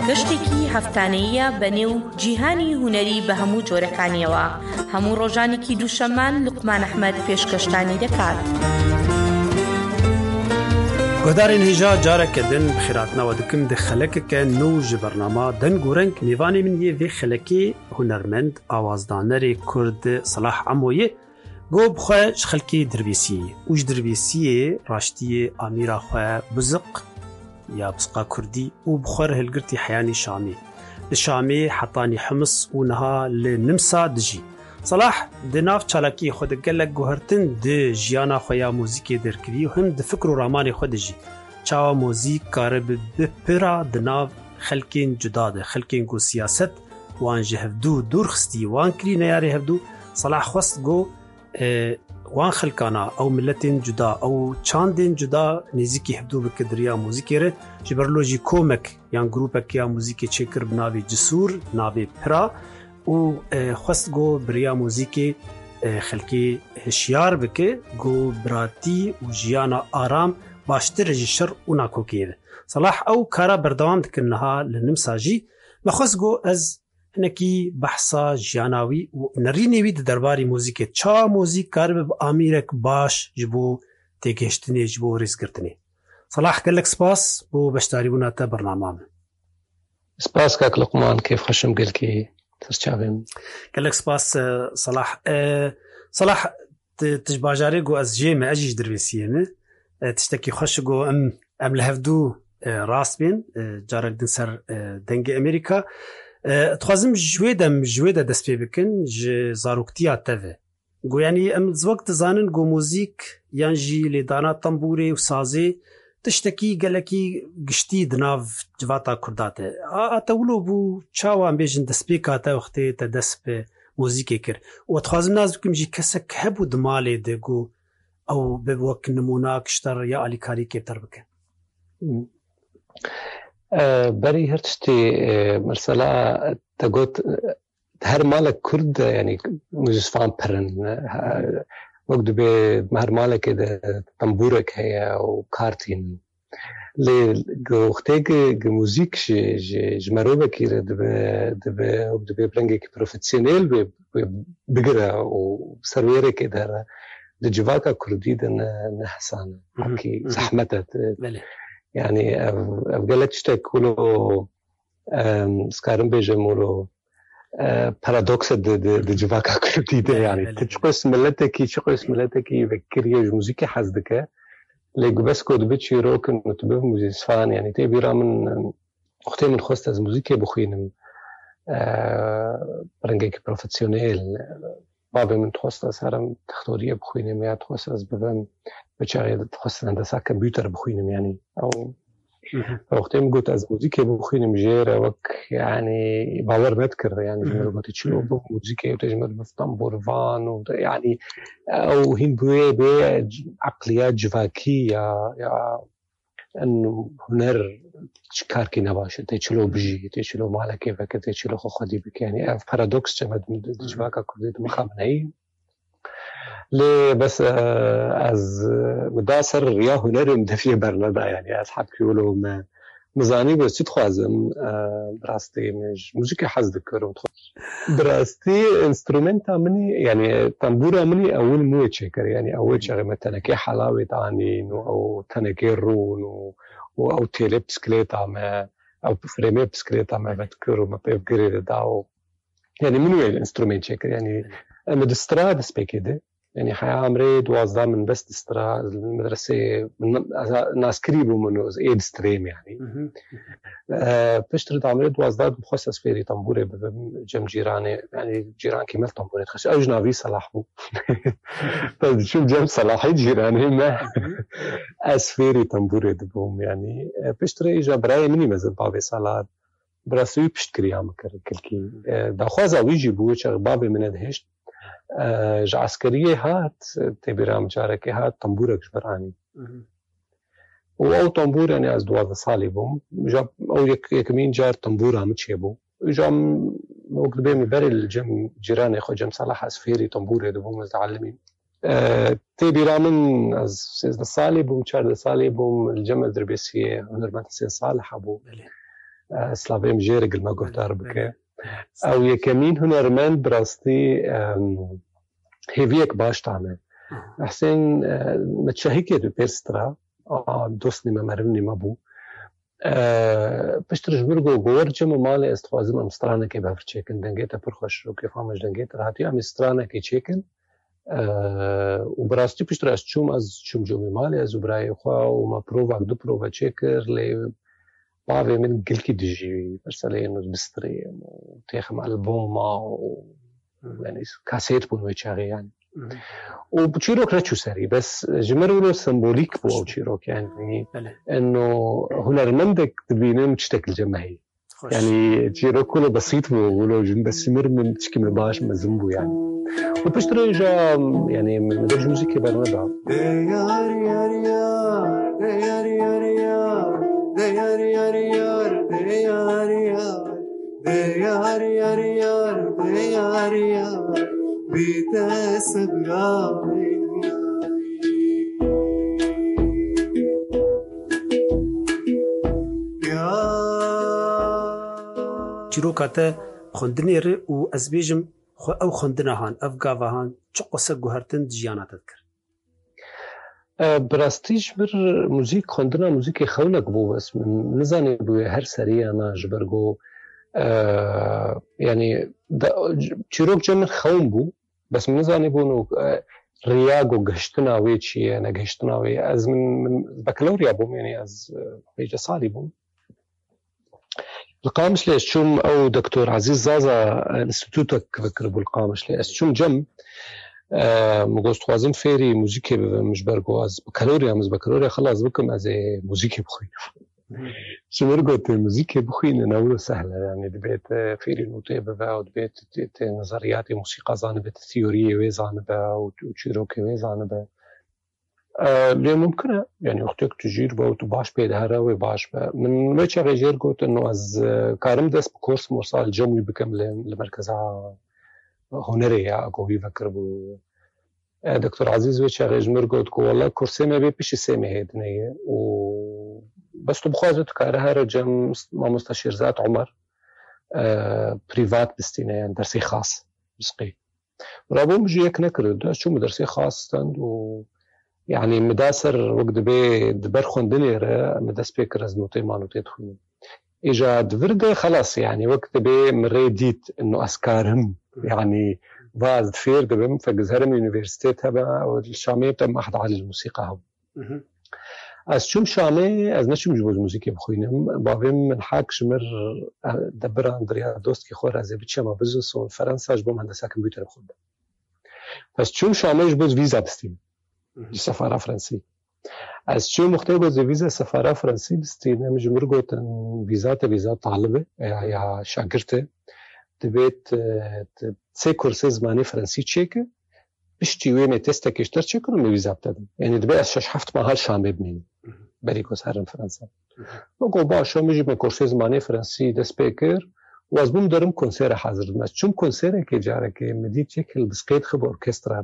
گەشتێکی هەفتانەیە بەنێو جیهانی هونەری بە هەموو جۆرەکانیەوە. هەموو ڕۆژانێکی دووشەممان لوقمان ئەحمەد پێشکەشتانی دەکات. گۆدارên hêja careke din bi xêratnawa dikim di xelekeke nû ji bernama deng û reng mêvanê min yê vê xelekê hunermend awazdanerê Kurd Salah Amoyê got bi xwe ji xelkê dirvêsiyê û ji dirvêsiyê raştiyê amîra xwe Buziq ya Buziqa Kurdî û bi xwe re hilgirtî Heyanî Şamê. Li Şamê hetanî Himis û niha li Nimsa dijî. Salah di nav çalakiyê xwe de gelek guhertin di jiyana xwe ya mûzîkê derkirî û him di fikr û ramanê xwe de jî. Çawa mûzîk kare bi pira di nav xelkên cuda de, xelkên ku siyaset wan ji hevdû dûr xistî wan kirî neyarê hevdû. Salah xwest got wan xelkana ew milletên cuda ew çandên cuda nêzîkî hevdû bike diriya mûzîkê re ji ber lo jî komek yan grûpekê ya mûzîkê çêkir bi navê Cisûr, navê Pira û xwest got biriya mûzîkê xelkê hişyar bike got biratî û jiyana aram baştir ji şer û nakokiyê de. Salah ew kara berdewam dikin niha li Nimsa jî me xwest got ez hinekî behsa jiyana wî û nerînê wî di derbarê mûzîkê çawa mûzîk karibe bi amîrek baş ji bo têgihiştinê ji bo rêzgirtinê. Salah gelek spas bo beşdarîbûna te bernama min. سپاس کاک لقمان کیف خوشم گلکی ترچاویم gelek spas Salah. Salah tij bajarê got ez jê me ez jî ji dirvêsiyê me tiştekî xweş got em li hevdû rast bên carek din ser dengê Amerîka. Dixwazim ji wê de dest pê bikin ji zaroktiya te ve. Got yanî em zivak dizanin got mûzîk yan jî lêdana tembûrê û sazê tiştekî gelekî giştî di nav civata Kurda te. Te wilo bû çawa em bêjin destpêka te wextê te dest bi mûzîkê kir û dixwazim naz bikim jî kesek hebû di malê de got ew bi wek nimûna kişter ya alîkarî kêfter bike. بري هرتشتي مرسلا تقول هر مالك كرد يعني مجسفان برن وقت بمهر مالك تنبورك هي وكارتين لي وقتك موزيك جمروبة كيرا دب برنجك بروفيسيونيل بقرا وسرويرة كده لجواكا كردي نحسان اوكي زحمتت يعني أبغلت تقوله سكارم بيجموله بارادوكس د جواكا كرديده يعني تشقس ملتكي شقس ملتكي فكريه موسيقى حزدك لي بس كود بتشي روكن وتبه موزيسفان يعني تبيرا من اختي من خوست از موسيقى بخوينم برنجك بروفيسيونيل بابا من خوست از هرم تختوريه بخوينم يا خوست از بفهم بچای خوست هندسه کامپیوتر بخوينم يعني او وقتی قلت از موسیقی بخوینم جیره وک یعنی باور نذكر يعني جمله قلت شلو موسیقی وتجمل بطنبور فان يعني او هين بي عقليات جواكية يا انه هنر شكار كي نباشه تشلو بجي تشلو مالك كيف تشلو خدي بك يعني بارادوكس جمد جواكا كردي مخامنه ليه بس از مداسر يا هنر مدفي برندا يعني اصحاب يقولوا ما مزاني بس تخوازم براستي مش موسيقى حز ذكر براستي انسترومنتا مني يعني طنبوره مني اول مو تشكر يعني اول شغله مثلا كي حلاوه تانين او تنكي رون او تيلي بسكليتا ما او فريمي بسكليتا ما بذكر ما بفكر داو يعني منو الانسترومنت شكر يعني مدسترا بسبيكده يعني حياة عمري دوازده من بس دسترا المدرسة من ناس قريبوا منه ايد ستريم يعني بشتري عمري دوازده بخصص فيري طنبوري جم جيراني يعني جيران كمل طنبوري تخش اجنبي صلاح بو شوف جم صلاحي جيراني ما اسفيري طنبوري دبوم يعني بشتري اجا براي مني مزل بابي صلاة براسوي بشتكري عم كلكي داخوازا ويجي بو بابي من دهشت جا عسكرية هات تبرام جارك هات طنبورك جبراني و طنبور يعني از 12 سالي بوم جاب او يكمين جار طنبورها متشيبو جا وقت بيمي بري الجم جيراني خو جم صلاح اسفيري طنبوري دبوم متعلمين تبرام از 16 سالي بوم 4 سالي بوم الجمل دربيسية هنرمت 9 صالح ابو سلاویم جێرە گلمە گۆتار بکە ئەو یەکەمین هونەرمەند بڕاستی هێڤیەک باشتانە حسێن مەچەهیکێ دو پێرسترا دۆستنی مەمەرنی مەبوو پشترش برگۆ گۆرجەمە ماڵی ئەستخوازم ئەم سترانێکی بەفرچێکن دەنگێتە پڕخۆش و کێفامەش دەنگێتە هاتی ئەم سترانێکی چێکن و بەڕاستی پشتر ئەس چووم ئەس چوم جۆمی ماڵی ئەز و برایخوا و مە پرۆڤاک دو پرۆڤە چێ کرد لێ باوێ من گلکی دژی بەرسەلێنوز بسترێم و تێخم ئەلبۆما و کاسێت بوون وێ چاغیان و چیرۆک نەچوو سەری بەس ژمەر ولۆ سمبۆلیک بوو ئەو چیرۆکیانی ئەنۆ هونەرمەندێک دبینم شتێکل جەمەهی يعني چیرۆک ولۆ بەسیط بوو ولۆ ژن بەسیمر من چکمە باش مەزم بوو يعني وبشتري جا يعني من درج موسيقى برنامج چیرۆکاتە خوندنی ر و ئەس بێژم ئەو خوندنەهان ئەف گاڤەهان چ قسە گوهرتن ژیاناتت کرد بەڕاستیش بر موزیک خوندنا موزیکی خەونێک بوو بەس نزانێ بووێ هەر سەریانە ji ber got yani çîrok min xewn bû bes min nizanî bûn û riyag û gihiştina wê çi ye negihiştina wê ez min bakalorya bûm yani ez pêca salî bûm القامشلي أشوم أو دكتور عزيز زازا انستيتوتك فكر بالقامشلي أشوم جم مقصد خوازم فيري موسيقى مش برجو از بكالوريا مش بكالوريا خلاص بكم از موسيقى بخوين شو مرقت موسيقى بخوين نقوله سهلة يعني دبيت فيري نوتي ببا ودبيت نظريات موسيقى زانبة ثيورية وزانبة وشيروكي وزانبة ليه ممكنة يعني أختك تجربة وتباش بيدهرة وباش من وجه غير قلت إنه از كارم دس بكورس مرسال جموي بكم لمركزها هنري أقوي فكر بو دكتور عزيز وجه غير مرقت والله كورسي ما بيبش سامي هيدنية و بس تبخوزت كارها رجم ما مستشير ذات عمر بريفات بستينة يعني درسي خاص بسقي رابو مجيك نكرد شو مدرسي خاص تند و يعني مداسر وقت بي دبر خوندني را مداس بيكر از نوتي ما نوتي تخوني إجا دفرده خلاص يعني وقت بي مريديت إنه أسكارهم يعني باز دفير دبم فجزهرم يونيفرسيتي هبا والشامية بتم أحد على الموسيقى هم از چوم شامي از نشم جبوز موسيقى بخوينم بابم من حاك شمر دبر أندريا دوست كي خور ازي بتشي ما بزوس وفرنسا جبوم هندسة كمبيوتر بخود بس چوم شامي جبوز فيزا بستيم السفارة فرنسي از چو مختلف از ویزا سفارة فرنسي بستينا مجمر قوتن فيزا طالبة يا شاگرته دبيت تسي كورسي زماني فرنسي تشيكه بشتي وين تيستا كيشتر تشيكو من فيزا بتدم يعني دبي شش حفت ما هال شام ببنين بريكوس هرم فرنسا وقو باشا مجي من كورسي زماني فرنسي دس بيكر واز بوم درم كونسير حاضر بس چون كونسير كي جارك مديت شكل بسقيت خب اوركسترا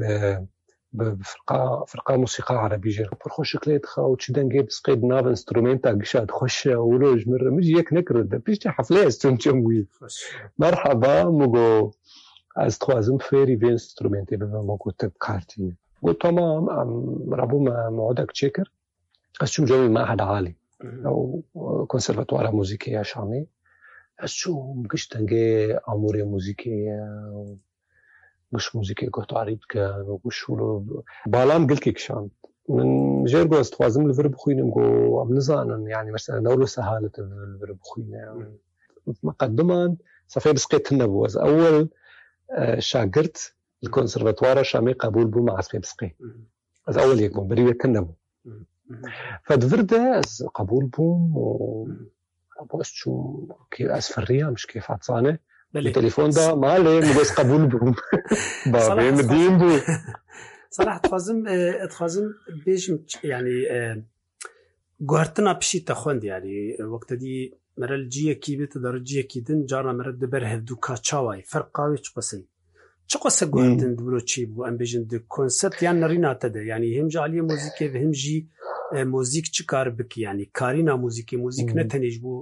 بفرقة موسيقى عربية برخوش كليت خاو تشدنجي بسقيد ناف انسترومنتا قشاد خش ولوج مرة مجي يك نكرد بيش حفلة استمتعوي مرحبا مجو از توازم فيري في انسترومنتي بما موجود تبكارتين قلت تمام رابو معودك تشيكر أشوف جوي معهد عالي أو كونسرفاتوار موسيقية شامي أشوف قشدنجي أموري موسيقية مش موسيقى قطعريت كان وش ولو بالام قلت كشان من جرجو استوازم الفرب خوينم جو عم نزان يعني مثلا دولة سهالة الفرب خوينا مقدما صفي بسقيت النبوز أول شاگرت الكونسرفاتوار شامي قبول بو مع صفي بسقي از أول يكون بريوة كنبو فدفرده از قبول بوم و أبوش شو كي أسفرية مش كيف عطسانة التليفون ده مالي مجلس قبول بهم بابي مدين بو صراحة تخازم بيجم يعني قهرتنا بشي تخوند يعني وقت دي مرة الجية كي بتدرجية كي دن جارنا مرة دبر هفدو كاتشاواي فرقاوي چقصة قهرتن دبرو چي بو ام بيجن دي كونسبت يعني نرينا تده يعني هم جعلية موزيكي وهم جي موزيك چكار بك يعني كارينا موزيك نتنج بو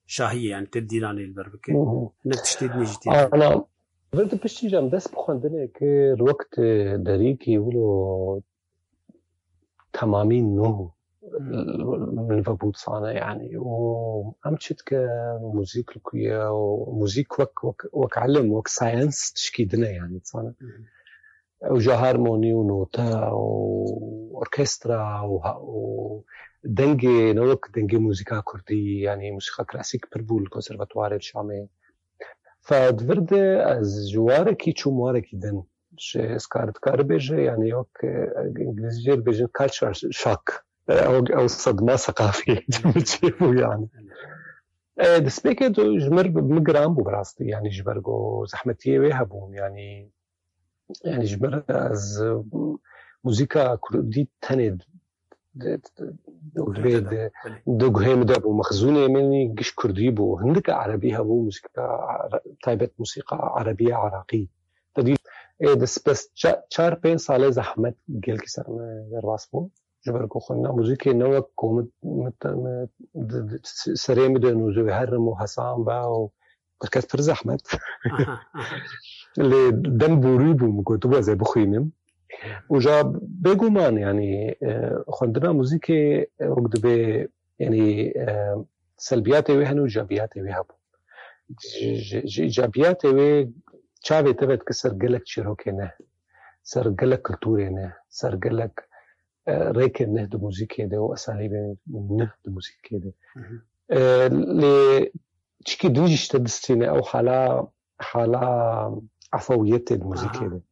شاهية يعني تديراني البربكة نتشتيد نجتي أنا برد بشتي جام دس بخوندنه که الوقت داری که ولو تمامين نو من فبوت صانع يعني وأمشيت كموسيقى لكويا وموسيقى وك علم وك ساينس تشكيدنا يعني صانع وجا هارموني ونوتا وأوركسترا ودنجي نوك دنجي موسيقى كردي يعني موسيقى كلاسيك بربول الكونسرفاتوار الشامي فدفرد از جواركي شو مواركي دن سكارت كاربيج يعني وك انجليزي بيجن كالتشر شوك او صدمه ثقافيه يعني دسبيكه جمر بمجرام براستي يعني جبرغو زحمتيه وهبون يعني جبر از موسيقى كردي تند دوغهم دابو مخزونه مني قش كردي بو هندك عربي هبو موسيقى تايبت موسيقى عربيه عراقي تدي دس 4-5 سال زحمت گل کی سر میں درواس بو جبر کو خنا موسیقى نو کوم سري مدن زهر مو حسام با بركات پر زحمت اللي دم بوريبو مكتوبه زي بخينم وجا بيجومان يعني خندنا موسيقى وقت به يعني سلبياته وهن وإيجابياته وهبو إيجابياته و چاوي تبت كسر قلك شروكينه سر قلك كلتورينه سر قلك ريكنه دو موسيقى ده وأساليب نه دو موسيقى ده اللي تشكي دنجش تدستينه أو حالا عفوية الموسيقى ده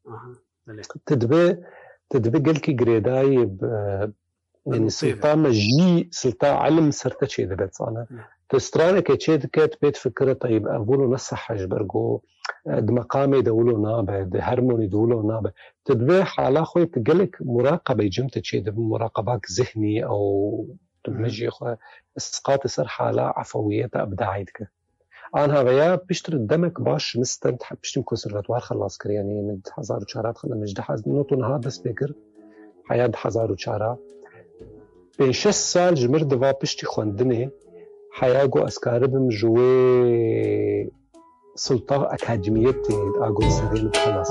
تدبي قلكي قريداي يعني سلطان مجي سلطان علم سرتا شي دبت صانا تسترانا كي كات بيت فكرة طيب أقولوا نصح جبرقو دمقامي دولو نابه هرموني دولو نابه تدبي حالا خوي تقلك مراقبة جمتة شي دب مراقباك ذهني أو تمجي خوي اسقاط سر حالا عفوية أبداعيتك أنا هذا بيشتر الدمك باش مستند بيشتم كونسرفاتوار خلاص كر يعني من 1400 خلنا مجد حز نوتون هذا سبيكر حياة 1400 بين 6 سال جمر دوا بيشتي خوندني حياجو أسكاربم جوي سلطة أكاديمية أقول سرين خلاص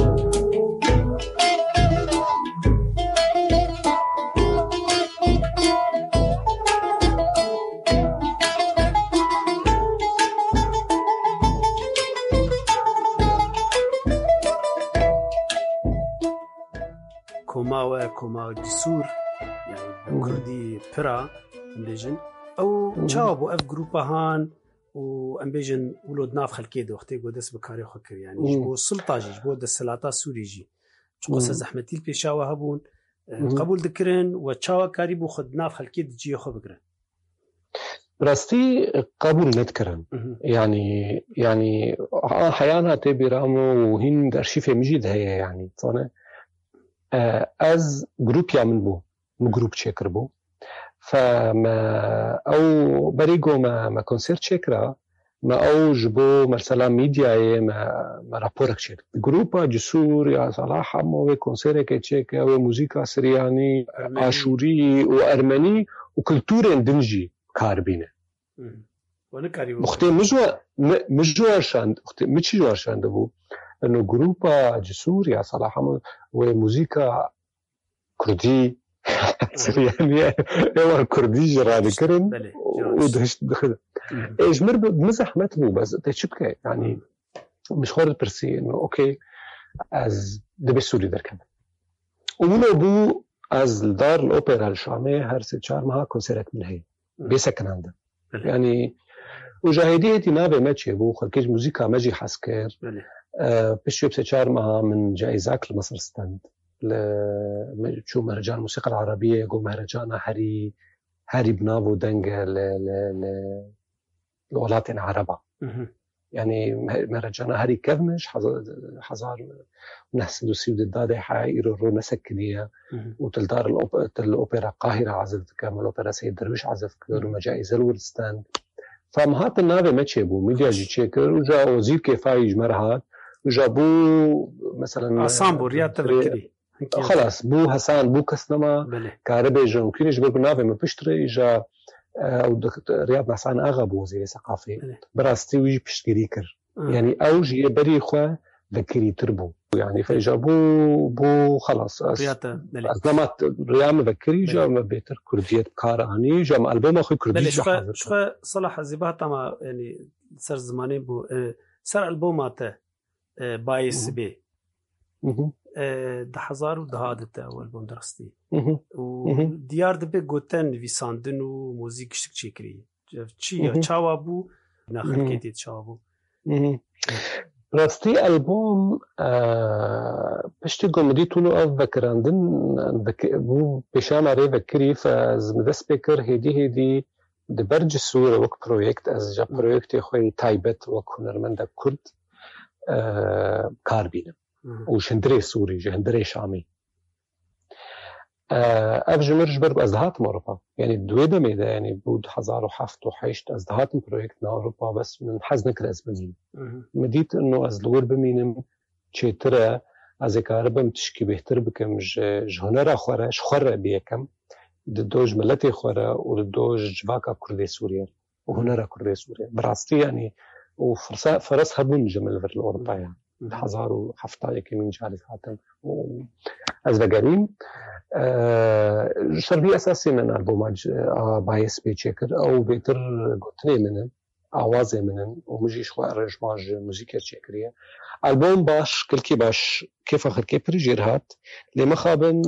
كوما جسور يعني كردي برا امبيجن او جاوبوا اف جروبهان وامبيجن ولود ناف خلكي دو وقتي قدس بكاري خكر يعني جبو السلطه جبو السلاطه سوريجي قصه زحمتي البيشاوه هبون قبول ذكرن وتشاوا كاريبو خد ناف خلكي دجي خو بكرن راستي قبول نذكرن يعني احيانا تبيرامو وهين ارشيف مجيد هي يعني صانه از جروب يعمل بو جروب تشيكر بو فما او بريغو ما كونسيرت تشيكرا ما او جبو مثلا ميديا ما رابورك تشيك جروبا جسور يا صلاح مو كونسيرت تشيكا وموسيقى سرياني عاشوري وارمني وكلتور دنجي كاربينه وانا كاريبو مختي مجوار شاند مشي جوار شاند بو انه جروبا جسور يا صلاح وموسيقى كردي يعني هو كردي جراني كرن ودهشت دخل ايش مر بمزح متبو بس تشبكه يعني مش خورد برسي انه اوكي از دبي سوري دركب ومنو بو از دار الاوبرا الشامي هر 4 ماه كونسرت من هي بيسكن عنده يعني وجاهديه نابه ماتشي بو خلكيج موسيقى ماجي حسكر بشيب 4 ماه من جائزات لمصر ستاند شو مهرجان الموسيقى العربية جو مهرجان هاري بنابو دنجة لولات عربة يعني مهرجان هاري كذمش حزار نحس دوسي ودادة حائر رو نسكنية وتلدار الأوبرا قاهرة عزفت كامل الأوبرا سيد درويش عزفت كامل جائزة الورستان فمهات النابة ما تشيبو ميديا جي تشيكر وجا وزير كيفاي جمرهات وجابو مثلا عصام رياض تذكري خلاص بو حسن بو كسنما كهرباء جون كينش بقول نافع ما بيشتري إجا أو رياض نحسان أغا بو وزير ثقافة براستي ويجي بشتري كر يعني أوج يبري إخوة ذكري تربو يعني فإجابو بو خلاص أزلمات ريام ذكري جا ما بيتر كردية كاراني جا ما ألبوم أخوي كردي شو صلاح زباها تما يعني سر زماني بو سر ألبوماته بايس بي ده هزار و دهادته أول بوم درستي وديار دبي قوتن ويساندن وموزيك شتك شكري چي چاوابو ناخل كيتي چاوابو راستي ألبوم بشتي قومدي تونو أذكراندن بو بشام عري ذكري فزمدس بكر هيدي دبرج السورة وك برويكت از جا برويكت خوي تايبت وك هنرمند كرد كاربينم وشندري سوري جهندري شامي أفجمرج برضو أزدهات أوروبا يعني دويدة ميدا يعني بود 2007 وحيشت أزدهات برويكت أوروبا بس من حزن كراز بمين مديت إنه أزدور بمينم تشيترا أزكاربم تشكي بيهتر بكم جهنرا خورا شخورا بيكم ددوج ملتي خورا وددوج جواكا كردي سوريا وهنرا كردي سوريا براستي يعني وفرص هبون جمل في الأوروبا يعني 2007 يكي من جالس هاتم أزدقارين شربي أساسي من ألبومات بايس بيتشكر أو بيتر قطني منن آوازي منن ومجي شوي أرنجماج موسيقى تشكرية ألبوم باش كل كي باش كيف آخر كي بريجيرهات لما خابن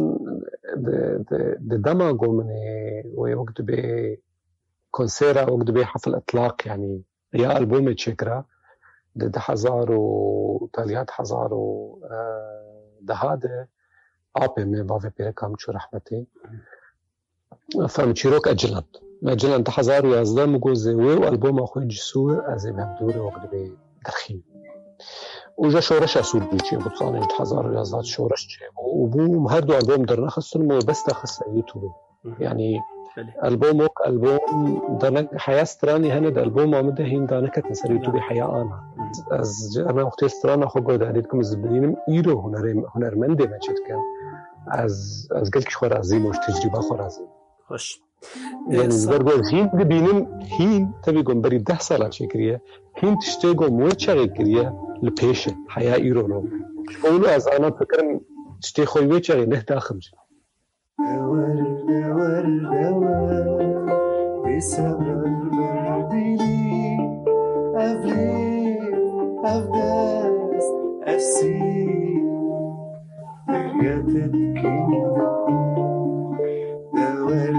دماغو مني وقت بي كونسيرا وقت بي حفل إطلاق يعني يا ألبوم تشكرا ده حزارو تاليات حزارو دهاده آبه می باوی پیره کام چو رحمتی فمچیروک أجلان ده حزارو یازده مگوزه و ألبوم آخوی جسوه از مبدور وقت به درخیم وجا شورش أسود بيچي بطاني ده حزارو یازده شورش چه و بو هر دو ألبوم در نخستن مو بس تخص يوتيوب يعني ألبوم دانك حياة ستراني هند ألبوم عمده هين دانك تنسر يوتيوب حياة أنا وقتی سترانه خو گود عدیدکم زبدینم ایرو هنرمنده مچید کن از گلک خور عظیم و تجربه خور عظیم خوش يعني زبرگو هين ببینم هين تبي قم بري 10 سال شكريه هين تشتاقو مو تشغي كريه لبيشه حياة ایرو لو اولو از انا فكرم تشتي خوي ويتشغي نه داخل بسبب البردي أفدست أفسي برياتت كيدا دور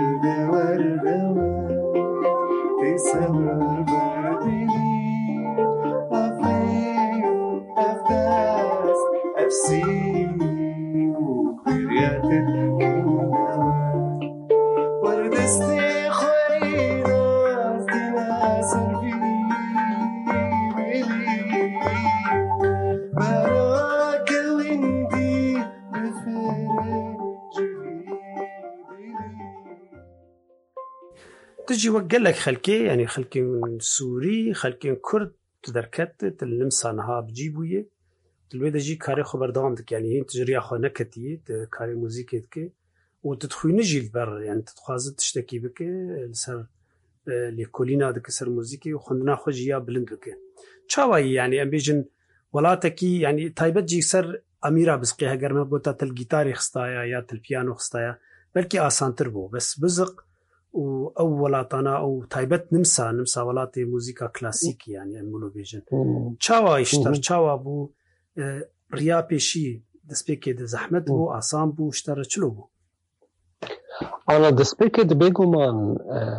بسبب البردي أفدست أفسي برياتت كيدا وردستي خوينا دينا سرفي تجي وقلك خلكي يعني خلكي سوري خلكي كرد تدركت تلمسانها بجيبويه تلوي دجي كاري خبر دامدك يعني هين تجري اخو نكتي كاري موزيكتك وتدخوي نجي البر يعني تتخازت تشتكي بك السر لكولينا دك سر موزيكي وخندنا خوجيا بلند بك چاوي يعني امبيجن ولاتكي يعني تايبت جي سر اميرا بسقيها گرمه بوتا تل گيتار خستايا يا تل بيانو خستايا بلكي آسانتر بو بس بزق او ولاتانا او تايبت نمسا ولاتي موسيقى كلاسيكي يعني امولو بيجن چاوا اشتر چاوا بو ريا بيشي دسبيكي د زحمت بو آسان بو اشتر چلو بو انا دسبيكي د بيگومان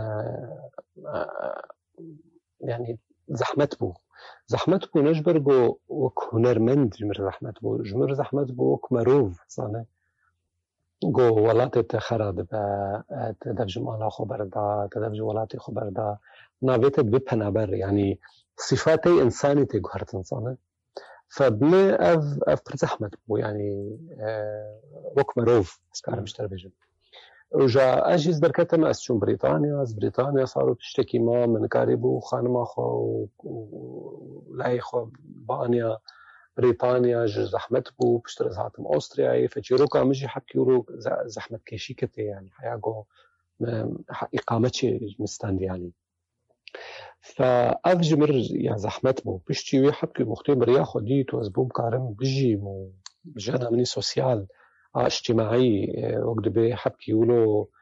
يعني زحمت بو نجبرگو وك هنرمند جمر زحمت بو وك مروف صانه گو ولاتي تخرد با تدفج مالا خبردا تدفج ولاتي خبردا نابيت بپنابر يعني صفاتي انساني تگهرت انسانه فبني اف زحمت بو يعني وك مروف اسكار مشتر بيجن وجا اجيز بركتم اسشون بريطانيا صاروا تشتكي ما من قريبو خانما خو ولاي خو بانيا بريطانيا زحمت بو بشتر زهاتم أوستريا فجيروكا مجي حكيورو زحمت كيشيكتي يعني حياقو إقامتي مستند يعني فأفجمر يعني زحمت مو بشتي ويحبكي مختبر ياخد ديت وأزبوم كارم بيجي مو جانا مني سوسيال اجتماعي وقت بيحبكي يقولوا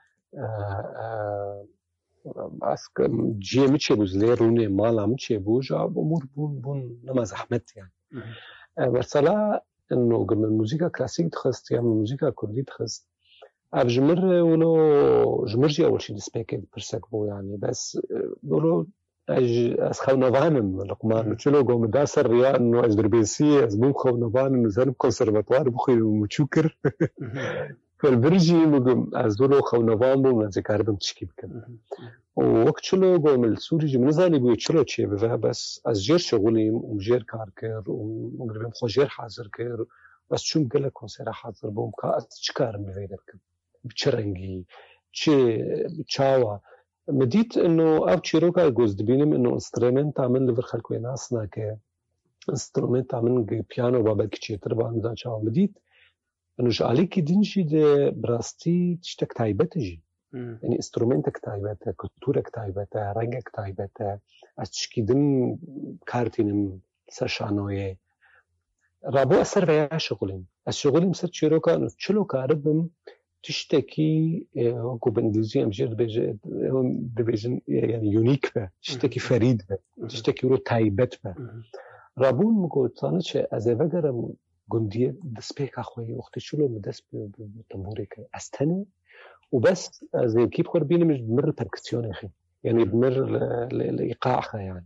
اسك جي مچه بوز لرونه مالا مچه بوجا امور بون نما زحمت يعني مثلا انه قبل الموسيقى كلاسيك تخست يعني الموسيقى كردي تخست ابجمر ولو جمرجي اول شيء سبيكد برسكبو يعني بس ولو از خونوانم لقمان چلو قوم داسر ريا انه اجدربيسي از بون خونوان انه زرب كونسرفاتوار بخوي مچوكر فالبرجي مقوم از ولو خونوان بو من ذكربم تشكي بكم ووقت چلو قوم السوري جي منزاني بو چلو چه بفا بس از جير شغوليم ومجير كاركر ومقربم خو جير حاضر كر بس چون قلق كونسيرا حاضر بوم كا از چكارم بفيدركم بچرنگي چاوا مديت انه او تشيروكا جوز دبينم انه انسترومنت عمل لفر خلق ويناسنا ك انسترومنت عمل بيانو بابا كتشيتر بان دا چاوا مديت انه جاليكي دينجي دي براستي تشتك تايبتجي يعني انسترومنت كتايبته كلتورة كتايبته رنگ كتايبته از تشكي دم كارتينم سرشانويه رابو اثر ويا شغلين الشغلين سر تشيروكا انه چلو كاربم تشتكي هو بالانجليزيه مجرد ديفيجن يعني يونيك به تشتكي فريد به تشتكي رو تايبت به رابون مقولتانه چه از وگرم گندیه دسپیک اخوی وقتی شلو مدس بتنبوري استنه وبس از كيف خور بيني مش بمر بركسيون اخي يعني بمر لايقاعها يعني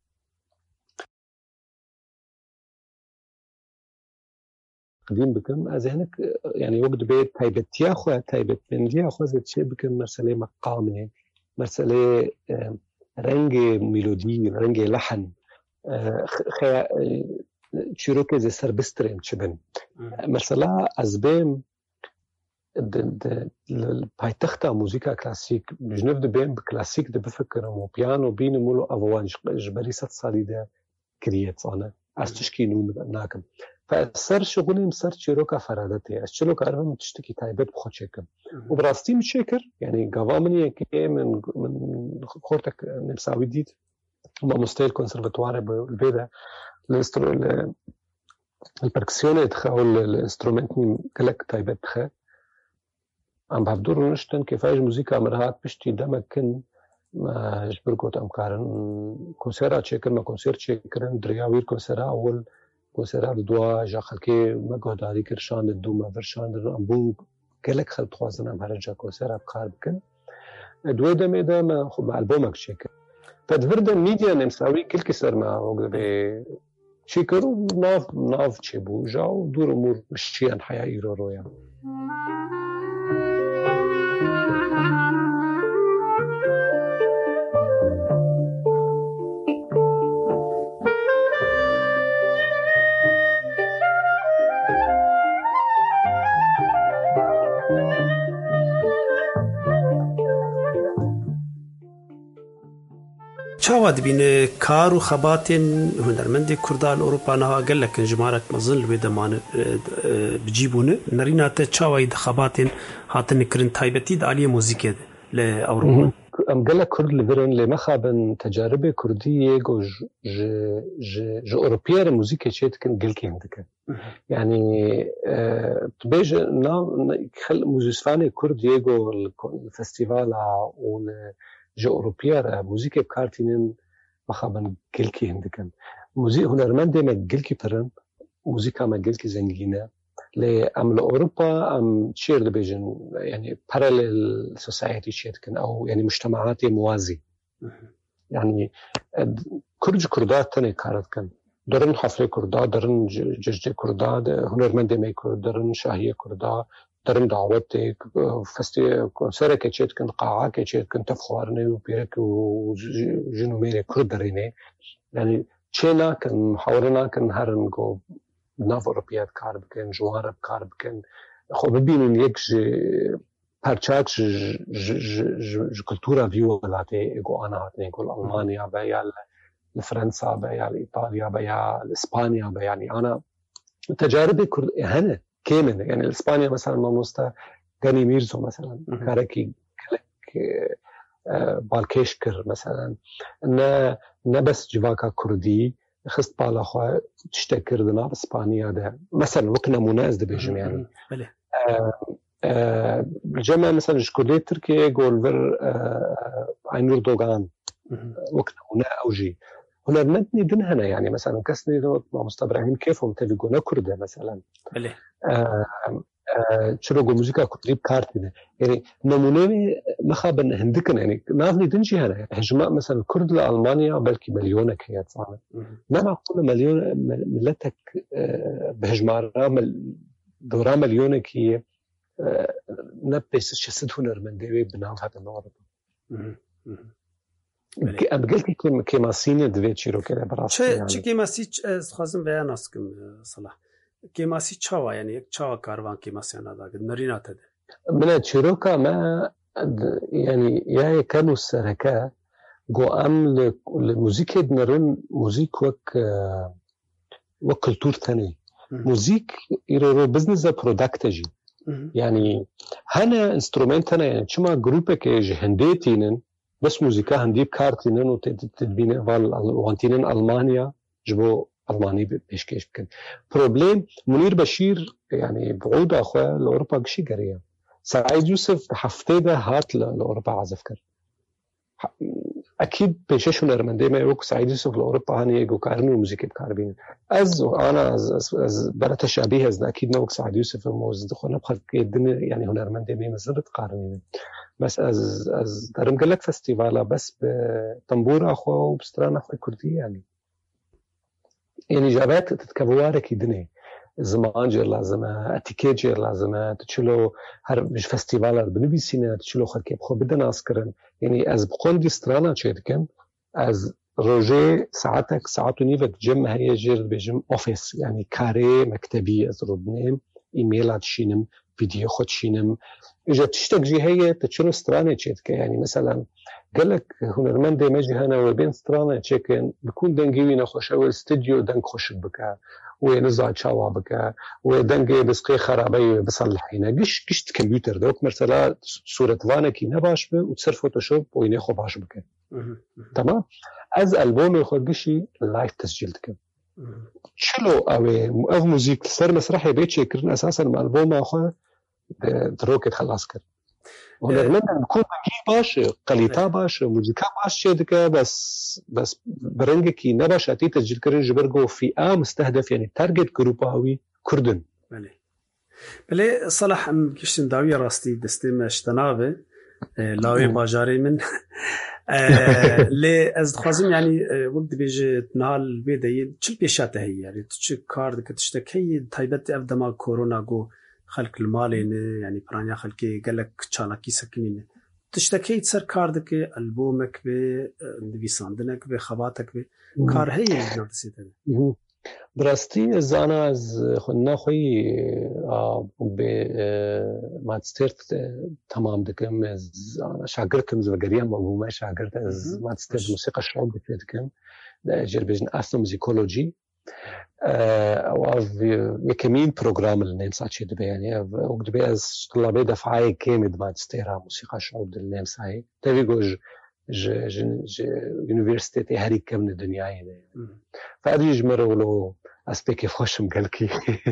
قديم بكم از هناك يعني وقت بيت تايبت ياخو تايبت من دي اخو زت شيء بكم مرسله مقامه مرسله رنگ ميلودي رنگ لحن چیروکه زي سربسترين چبن مرسله ازبم پایتختا موسیقى كلاسيك بجنب دبين بكلاسيك ده بفكرهم وبيانو بين مولو افوان جبري 7 سالي ده كريت انا استشكي نون ناكم فسر شغلي مسر چيروكا فرادتي اشلو كارم تشتكي تايبت بخوشكم وبراستي متشكر يعني قوامني كي من خورتك نمساوي ديت ما مستيل كونسرفاتوار بالبيدا البركسيون تخاول الانسترومنت كلك تايبت تخا عم بحضر نشتن كيفاش موسيقى مرات بشتي دمكن ما جبرقوت امكارن كونسيرا تشكر ما كونسير تشكرن درياوير كونسيرا اول كونسيرا دوا جا خلكي ما قداري كرشان الدو ما فرشان الامبون كلك خل توازن ام هرجا كونسيرا بقار بكن دوي دم ده ما خو البومك تشكر فدفرد ميديا نمساوي كل كسر ما وقت به تشكر ناف تشبو جا ودور امور مشي ان حياه يرورو يعني چاواد بین کار و خباتین هنرمند کردال اروپا نه قال لك جمارك مظل ودمان بجيبونه نرينات چاواد خباتین هاتن کرن تایبتی عالی موسیقی لاوروبا ام قال لك كرد لبرن لمخابن تجارب كرديه جو ج اوروبيه موسيقى شيتكن قلكي عندك يعني تبيج خل موزيسفاني كرد يجو الفستيفال و جو اوروبيه موسيقى بكارتينن مخابن قلكي عندك موسيقى هنرمند ما قلكي برن موسيقى ما قلكي زنجينه لأم لأوروبا أم تشير دبيجن يعني parallel society شيتكن أو يعني مجتمعات موازي يعني كردات تاني كارت كان درن حفلة كردا درن ججة كردا هنرمند مي كردا درن شاهية كردا درن دعوتك فستي كونسيرة كشيتكن قاعة كشيتكن تفخوارني وبيرك وجنو ميري كردريني يعني تشينا كان محاورنا كان هرنجو ناف اوروبیات کار بکن جوار کار بکن خب ببینن یک پرچاک کلتورا ویو ولاته اگو آنا هاتنه گل المانیا بیا لفرنسا بیا لإيطاليا بیا لإسبانيا بیا يعني أنا تجاربي هنا كامل يعني الإسبانيا مثلا ما مستا غني ميرزو مثلا كاركي بالكيشكر مثلا نه بس جواكا كردي خست بالا خو تشتكر دنا بإسبانيا ده مثلا وكنا مناز ده بيجم يعني جمع مثلا جكولي تركيا جولفر عينور دوغان وكنا هنا أوجي هنا بندني دنهنا يعني مثلا كسني مع مستبرعين كيفهم تلقونا كردة مثلا شروق موسيقى كردي بكارتنا يعني نمونه مخابن هندكن يعني نافني دنجي هنا هجماء مثلا كرد لألمانيا بلكي مليونك هي تصانا ما معقول مليون ملتك بهجماء دورا مليونك هي نبس شسد هنر من ديوي بناف هذا النور قلت كما سينة دويت شيرو كده براسي يعني چه كما سيچ خازم بیان اسکم صلاح كما سي چاوا يعني یک چاوا کاروان كما سينا دا نرينا تد من شيروكا ما يعني يا كانوا السركا جو ام الموسيقى نرن موسيقى وكلتور ثاني موسيقى يرو بزنس برودكتجي يعني هنا انسترومنت هنا يعني شما جروبك هنديتينن بس موسيقى هندي بكارتينن وتدبين وانتينن ألمانيا جبو ألماني بيشكيش بكن بروبليم منير بشير يعني بعود أخوة لأوروبا قشي قرية سعيد يوسف حفتيدة هات لأوروبا عزفكر أكيد بيشيشو نرمندي ما يوك سعيد يوسف لأوروبا هاني يقو كارنو الموسيقى بكاربين أنا برات شابيه أزنا أكيد نوك سعيد يوسف موزد أخوة نبخل الدنيا يعني هنرمندي مي مزبط قارنين بس از درم قلك فستيفالا بس بطنبور أخوة وبستران أخوة كردية يعني جابات تتكبوارك يدني زمان جير لازمه اتيكيت جير لازمه تشلو هر مش فستيفال بنبي سينا تشلو خركي بخو بدنا اسكرن يعني از بقول دي سترانا تشيدكم از روجي ساعتك ساعات ونيفت جم هي جير بجم اوفيس يعني كاري مكتبي از رودنيم ايميلات شينم فيديو خد شينم اجا تشتك جي هي تشلو سترانا تشيدك يعني مثلا قالك هنرمندي ماجي هنا وبين سترانا تشيكن بكون دنجيوين خوش او استوديو دنج خوش بكا ونزع شاوا بكا ودنجي بسقي خرابي بصلحينا قشت كمبيوتر دوك مرسلا صورة فانكي نباش به وتصير فوتوشوب وينيخو باش بكا تمام از ألبومي خود قشي لايف تسجيل دكا شلو او موزيك صار مسرحي بيتشي كرن اساسا مع ألبوم اخوه دروكت خلاص كر ونرمنا نكون باش قليتا باش موزيكا باش شدكا بس برنجكي نباش اتي تسجيل كرن جبرجو في مستهدف يعني تارجت جروب هاوي كردن بله صلاح ام كشتن داوی راستی دستم اشتنابه لاوی باجاری من لی از خوازم يعني وقت بيجي نهال بيدي چل بيشاته هي يعني تش كارد كتشتكي تايبت افدما كورونا جو خلق المالين يعني برانيا خلقي قالك چالاكي سكنين تشتكي تسر كاردك البومك بنويساندنك بخباتك بكار هي نفسيته براستي از انا از خنا خوي ماستر تمام دكم از انا شاگردم زوجريان مفهومه شاگرد از ماستر موسيقى شعوب دكم جربجن اصلا موسيقولوجي او يكمين بروجرام النمسا دبي يعني وقت بي از طلابي دفعه كامل ماستر موسيقى شعوب النمسا تبي جوج يونيفرسيتي هاري كم من الدنيا يعني فأريج مرة ولو أسبيكي خوشم قالكي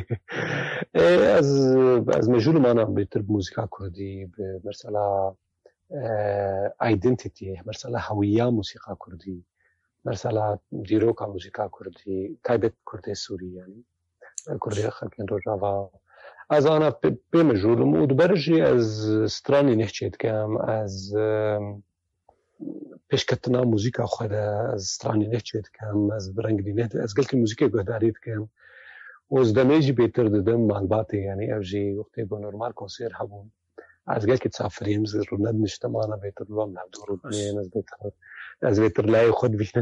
از مجهول معنا بترب موسيقى كردي بمرسلة identity مرسلة هوية موسيقى كردي مرسلة ديروكا موسيقى كردي تايبت كردي سوري يعني كردي خلقين روجاوا از أنا بمجهول ودبرجي از ستراني نحكيت كام از پیش کتنا موسیقى خود از سترانی نهچید کم از برنگی نه از قلت موسیقى گهدارید کم و از دمیجی بهتر دادم معلوماتی یعنی اوجی وقتی با نورمال کنسرت هبون از قلت تسافریم زیر ند نشتمانا بهتر دوام نبدورد نه از بهتر لای خود بینه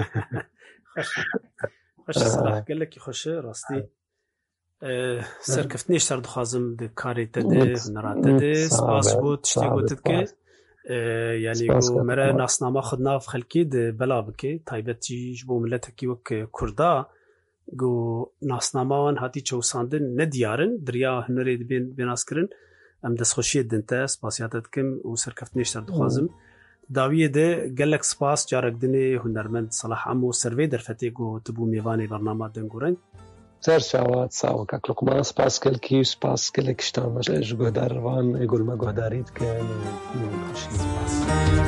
خوش صلاح قال لك خوش راستي سركفتني اشتر دخازم د کاری تده نرات تده سپاس بود تشتی گوتد که يعني جو مرا ناسنامه خدنا في خلقي د بلا بكي تايبتي جبو ملتكي وك كردا جو ناسنامه وان هاتي چوساندن نديارن دريا هنري بين بناسكرن ام دستخوشی دنتا سپاسیات دکم و سرکفتنیش تر دخوازم داویه ده گلک سپاس جارک دنی هنرمند صلاح عمو سروی در فتیگو تبو میوانی برنامه دنگورن زر شاوات ساو که لقمان سپاس کل کی سپاس کل کشتامش جگودار روان اگل ما گودارید که خوشی سپاس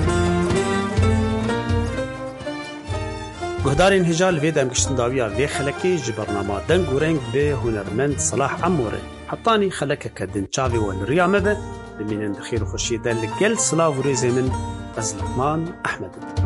گهدارین هجال وی دم کشتن داویا وی خلکی جی برنامه دنگورنگ به هنرمند صلاح عموره حطانی خلک کدن چاوی والریا مبه بمینن خیر و خوشی دل گل صلاح و ریزی من از لقمان احمد